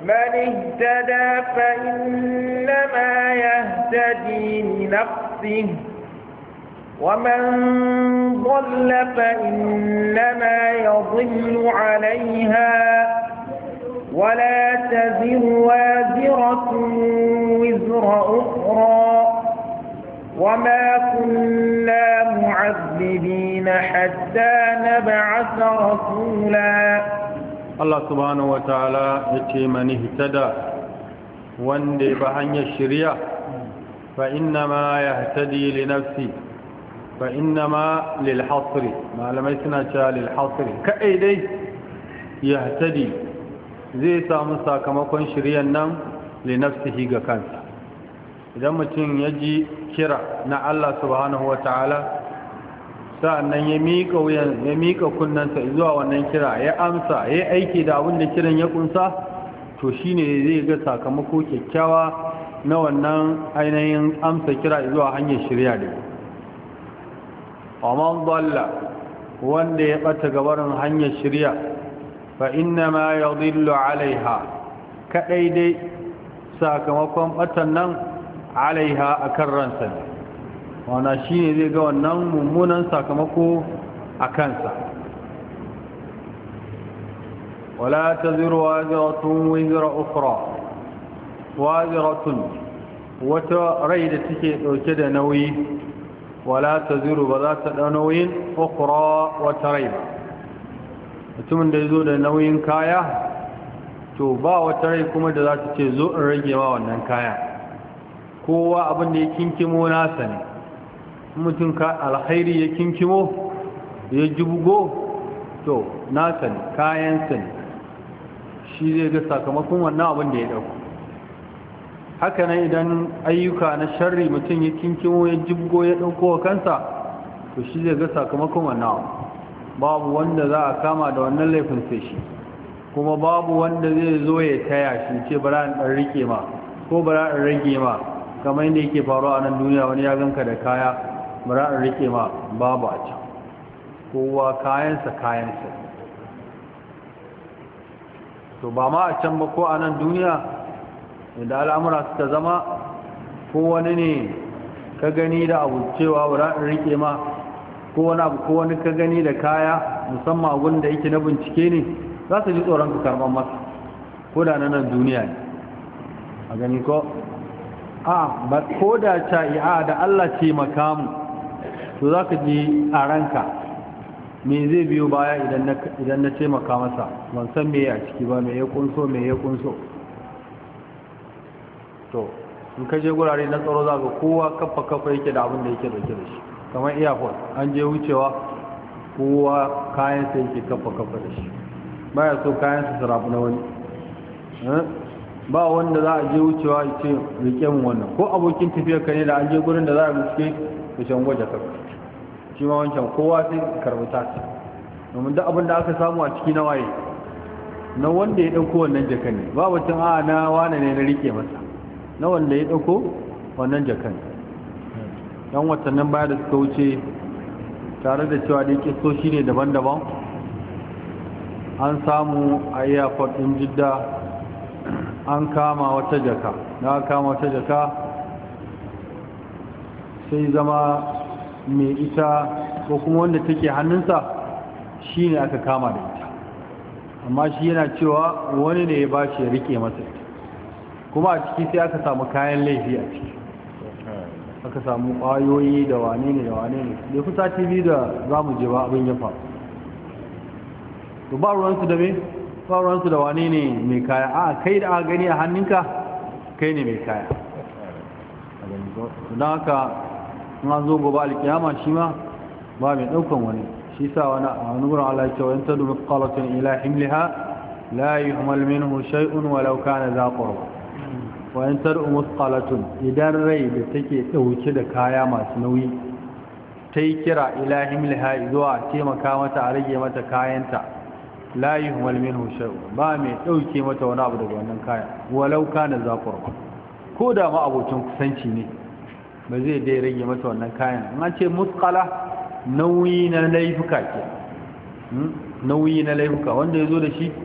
من اهتدى فإنما يهتدي لنفسه ومن ضل فإنما يضل عليها ولا تزر وازرة وزر أخرى وما كنا معذبين حتى نبعث رسولا. الله سبحانه وتعالى يتي من اهتدى وندي بهني الشريعة فإنما يهتدي لنفسه فإنما للحصر ما لم يسنى للحصر كأيدي يهتدي زي سامسا كما كن شريعا نم لنفسه كانسا idan mutum ya ji kira na Allah subhanahu wa ta'ala sa'annan ya miƙa kunnansa zuwa wannan kira ya amsa ya aiki da abin da kiran ya kunsa to shine zai ga sakamako kyakkyawa na wannan ainihin amsa kira zuwa hanyar shirya da amman dalla wanda ya bata gabarin hanyar shirya fa inna ma yadhillu alaiha kadai dai sakamakon batan nan alaiha akan ransa wana shine zai ga wannan mummunan sakamako a kansa wala taziru waziratun wizra ukhra waziratun wata rai da take dauke da nauyi wala taziru ba za ta dau nauyin ukhra wata rai ba mutumin da yazo da nauyin kaya to ba wata rai kuma da za ta ce zo in rage ma wannan kaya kowa abin da ya kinkimo nasa ne mutum ka alkhairi ya kinkimo ya jibgo to nasa ne kayansa ne shi zai ga sakamakon wannan abin da ya dauko haka nan idan ayyuka na sharri mutum ya kinkimo ya jibgo ya dauko wa kansa to shi zai ga sakamakon wannan abu babu wanda za a kama da wannan laifin sai shi kuma babu wanda zai zo ya taya shi ce bara in dan rike ma ko bara in rage ma kamar yadda yake faruwa a nan duniya wani ya ganka da kaya bara in rike ma babu a can kowa kayansa to ba ma a can ba ko a nan duniya inda al'amura suka zama ko wani ne ka gani da abu cewa bara in rike ma ko wani abu ko wani ka gani da kaya musamman abun da yake na bincike ne za su ji tsoron ka karɓar masa ko da na nan duniya ne a gani ko ba ko da ta da Allah ce makamu to za ka ji a ranka me zai biyo baya idan na ce maka masa ban san me a ciki ba me ya kunso to in ka je gurare na tsaro za ka kowa kafa yake da abin da yake dauke da shi kamar airport an je wucewa kowa kayansa yake kafa da shi baya so kayansa su rabu na wani ba wanda za a je wucewa ya ce rike mun wannan ko abokin tafiyar ka ne da an je gurin da za a bincike da shan gwaje ka shi ma wancan kowa sai karbuta ta domin duk abin da aka samu a ciki na waye na wanda ya dauko wannan jakan ne ba batun na wane ne na rike masa na wanda ya dauko wannan jakan dan watannin baya da suka wuce tare da cewa da kisoshi ne daban-daban an samu a airport din Jidda an kama wata jaka sai zama mai ita ko kuma wanda take hannunsa shi ne aka kama da ita amma shi yana cewa wani ne ya ba shi ya rike masa ita kuma a ciki sai aka samu kayan laifi a ciki aka samu ƙwayoyi da wane ne da kusa tv da za mu je ba abin ya faru to ba ruwansu da me sauransu da wane ne mai kaya a kai da aka gani a hannunka kai ne mai kaya don haka an zo gobe alkiyama shi ma ba mai daukan wani shi sa wani a wani gurin Allah ya ce wa yanta dubi qalatun ila himliha la yuhmal minhu shay'un walau kana za qurba wa yanta musqalatun idan rai da take dauke da kaya masu nauyi tai kira ila himliha zuwa taimaka mata a rage mata kayanta la yuhmal minhu shay'un ba mai dauke mata wani abu daga wannan kaya walau kana za qurba ko da ma abocin kusanci ne ba zai dai rage mata wannan kayan an ce musqala nauyi na laifuka ke nauyi na laifuka wanda yazo da shi